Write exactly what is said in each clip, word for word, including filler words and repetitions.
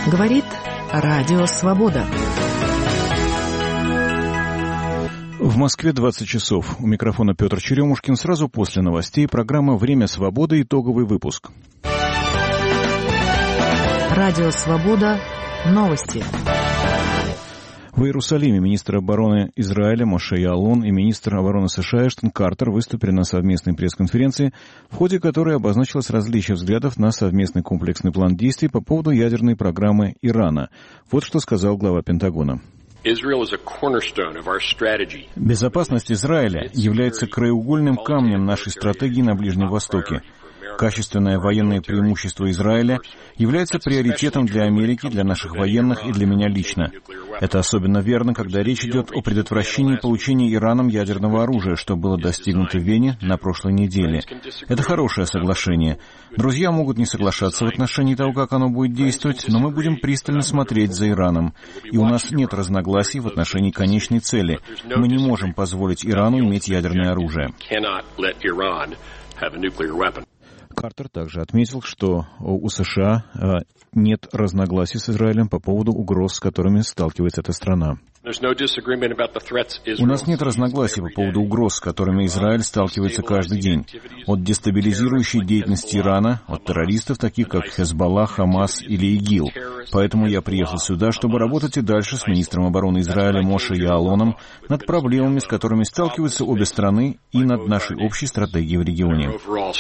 Говорит Радио Свобода. В Москве двадцать часов. У микрофона Петр Черемушкин. Сразу после новостей программа «Время свободы». Итоговый выпуск. Радио Свобода. Новости. В Иерусалиме министр обороны Израиля Моше Яалон и министр обороны США Эштон Картер выступили на совместной пресс-конференции, в ходе которой обозначилось различие взглядов на совместный комплексный план действий по поводу ядерной программы Ирана. Вот что сказал глава Пентагона. Безопасность Израиля является краеугольным камнем нашей стратегии на Ближнем Востоке. Качественное военное преимущество Израиля является приоритетом для Америки, для наших военных и для меня лично. Это особенно верно, когда речь идет о предотвращении получения Ираном ядерного оружия, что было достигнуто в Вене на прошлой неделе. Это хорошее соглашение. Друзья могут не соглашаться в отношении того, как оно будет действовать, но мы будем пристально смотреть за Ираном. И у нас нет разногласий в отношении конечной цели. Мы не можем позволить Ирану иметь ядерное оружие. Картер также отметил, что у США нет разногласий с Израилем по поводу угроз, с которыми сталкивается эта страна. У нас нет разногласий по поводу угроз, с которыми Израиль сталкивается каждый день. От дестабилизирующей деятельности Ирана, от террористов, таких как Хезболла, Хамас или ИГИЛ. Поэтому я приехал сюда, чтобы работать и дальше с министром обороны Израиля Моше Яалоном над проблемами, с которыми сталкиваются обе страны, и над нашей общей стратегией в регионе.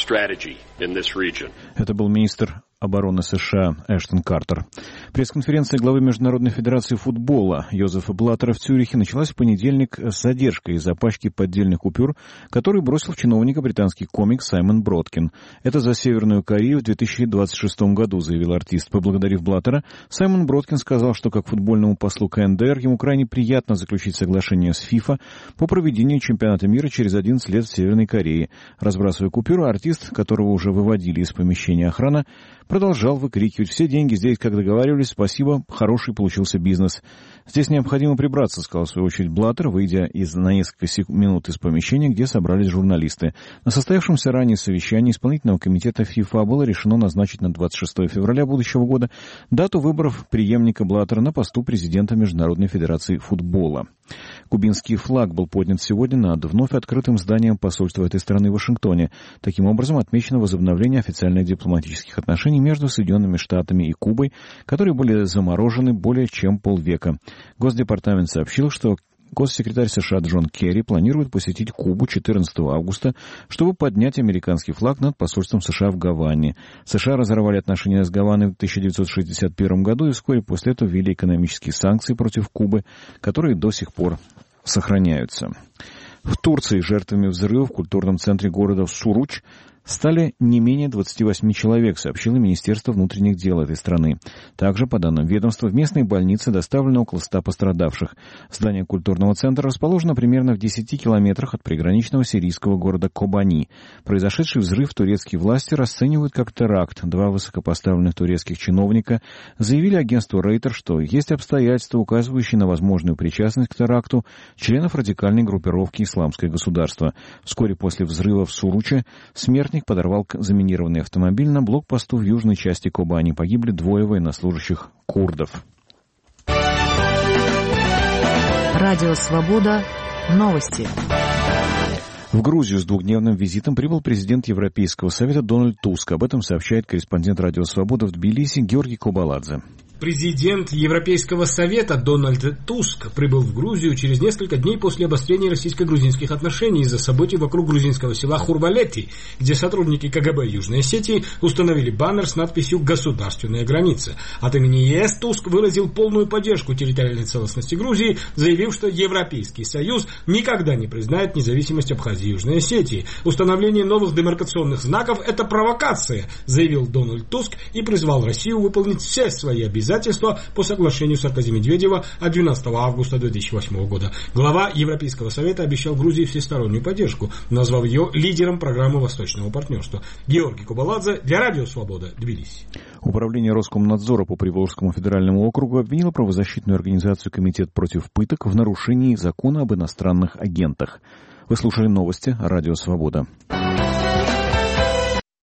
Это был министр обороны США Эштон Картер. Пресс-конференция главы Международной федерации футбола Йозефа Блаттера в Цюрихе началась в понедельник с задержкой из-за пачки поддельных купюр, которые бросил в чиновника британский комик Саймон Броткин. Это за Северную Корею в две тысячи двадцать шестом году, заявил артист. Поблагодарив Блаттера, Саймон Броткин сказал, что как футбольному послу ка эн дэ эр ему крайне приятно заключить соглашение с ФИФА по проведению чемпионата мира через одиннадцать лет в Северной Корее. Разбрасывая купюру, артист, которого уже выводили из помещения охраны, продолжал выкрикивать: «Все деньги здесь, как договаривались, спасибо, хороший получился бизнес». «Здесь необходимо прибраться», — сказал в свою очередь Блаттер, выйдя из, на несколько минут из помещения, где собрались журналисты. На состоявшемся ранее совещании исполнительного комитета ФИФА было решено назначить на двадцать шестое февраля будущего года дату выборов преемника Блаттера на посту президента Международной федерации футбола. Кубинский флаг был поднят сегодня над вновь открытым зданием посольства этой страны в Вашингтоне. Таким образом, отмечено возобновление официальных дипломатических отношений между Соединенными Штатами и Кубой, которые были заморожены более чем полвека. Госдепартамент сообщил, что госсекретарь США Джон Керри планирует посетить Кубу четырнадцатого августа, чтобы поднять американский флаг над посольством США в Гаване. США разорвали отношения с Гаваной в тысяча девятьсот шестьдесят первом году и вскоре после этого ввели экономические санкции против Кубы, которые до сих пор сохраняются. В Турции жертвами взрыва в культурном центре города Суруч стали не менее двадцати восьми человек, сообщило Министерство внутренних дел этой страны. Также, по данным ведомства, в местные больницы доставлено около ста пострадавших. Здание культурного центра расположено примерно в десяти километрах от приграничного сирийского города Кобани. Произошедший взрыв турецкие власти расценивают как теракт. Два высокопоставленных турецких чиновника заявили агентству Рейтер, что есть обстоятельства, указывающие на возможную причастность к теракту членов радикальной группировки «Исламское государство». Вскоре после взрыва в Суруче смертник подорвал заминированный автомобиль на блокпосту в южной части Кобани. Погибли двое военнослужащих курдов. Радио «Свобода». Новости. В Грузию с двухдневным визитом прибыл президент Европейского совета Дональд Туск. Об этом сообщает корреспондент Радио «Свобода» в Тбилиси Георгий Кобаладзе. Президент Европейского совета Дональд Туск прибыл в Грузию через несколько дней после обострения российско-грузинских отношений из-за событий вокруг грузинского села Хурбалети, где сотрудники ка гэ бэ Южной Осетии установили баннер с надписью «Государственная граница». От имени е эс Туск выразил полную поддержку территориальной целостности Грузии, заявив, что Европейский Союз никогда не признает независимость Абхазии и Южной Осетии. Установление новых демаркационных знаков – это провокация, заявил Дональд Туск и призвал Россию выполнить все свои обязательства по соглашению Саркози-Медведева от двенадцатого августа две тысячи восьмого года. Глава Европейского совета обещал Грузии всестороннюю поддержку, назвав ее лидером программы Восточного партнерства. Георгий Кобаладзе для Радио Свобода, Тбилиси. Управление Роскомнадзора по Приволжскому федеральному округу обвинило правозащитную организацию «Комитет против пыток» в нарушении закона об иностранных агентах. Вы слушали новости Радио Свобода.